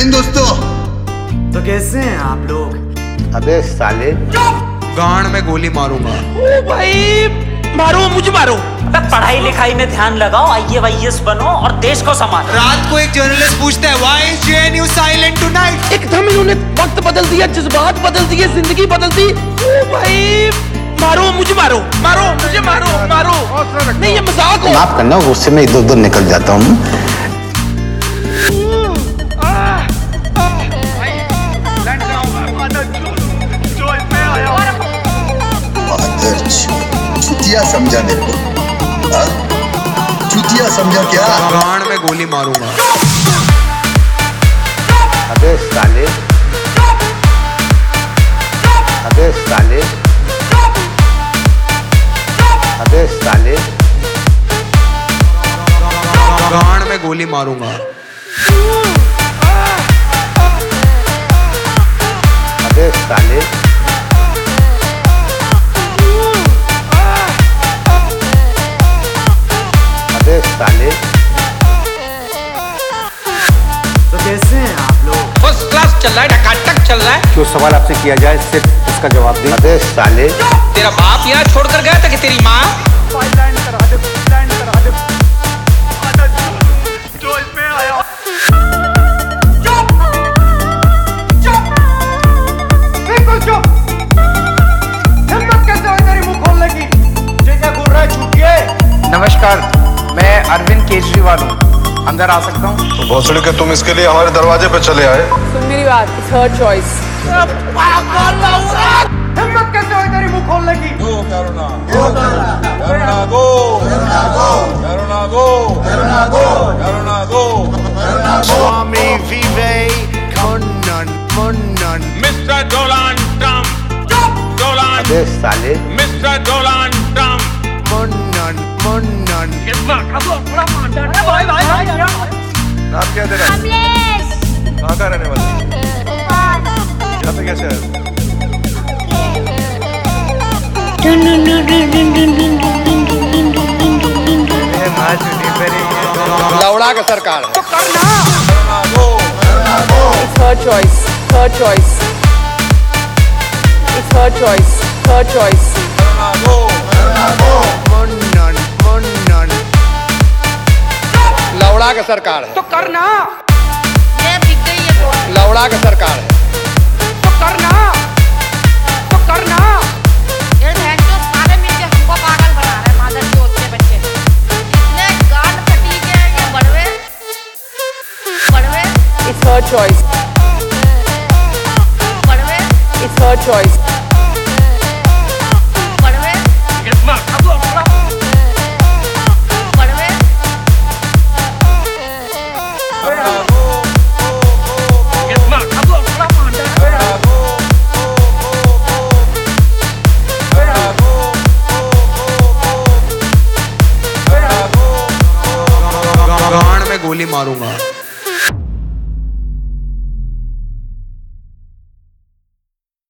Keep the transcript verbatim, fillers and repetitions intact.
जय हिंद दोस्तों। तो कैसे हैं आप लोग? अबे साले, गांड में गोली मारूंगा। ओ भाई, मारो मुझे मारो। पढ़ाई लिखाई में ध्यान लगाओ, आई ए एस बनो और देश को संभालो। रात को एक जर्नलिस्ट पूछता है why is J N U silent tonight. एकदम इन्होंने वक्त बदल दिया, जज्बात बदल दिए, जिंदगी बदल दी। ओ भाई, मारो मुझे मारो, मारो मुझे मारो, मारो। नहीं ये मजाक हो। माफ करना, गुस्से में इधर उधर निकल जाता हूँ। चुतिया समझा मेरे को, चुतिया समझा क्या? गांड में गोली मारूंगा। अबे साले, अबे साले, अबे साले, गांड में गोली मारूंगा। अबे साले, अबे साले। तो कैसे हैं आप लोग? फर्स्ट क्लास चल रहा है, टकाटक चल रहा है। जो सवाल आपसे किया जाए सिर्फ उसका जवाब दें। अबे साले, तेरा बाप यहाँ छोड़कर गया था कि तेरी माँ? नमस्कार, मैं अरविंद केजरीवाल हूँ, अंदर आ सकता हूँ? तो भोसड़ी के तुम इसके लिए हमारे दरवाजे पे चले आए। सुन मेरी बात, थर्ड चॉइस। हिम्मत कैसे हुई तेरी मुंह खोलने की? Go Karuna, go Karuna, Karuna go, Karuna go, Karuna go, Karuna go, Karuna go, Karuna go. Swami Vivekananda, Manan. Mister Donald Trump, Donald. अबे साले, mister Donald Trump. Manan, Manan. नाम क्या है तेरा? कहाँ का रहने वाला? यहाँ पे कैसे है? लौड़ा का सरकार है। Third choice, third choice, third choice, third choice. Manan, Manan. लौड़ा का सरकार है। तो करना। ये बिक गई है तो। लौड़ा का सरकार है। तो करना, तो करना। ये बहन जो सारे मिलके हमको पागल बना रहे हैं, मादर चोद के बच्चे। इतने गांड फटी के ये बड़वे, बड़वे। It's her choice. बड़वे। It's her choice. बड़वे। बड़वे। गांड में गोली मारूंगा।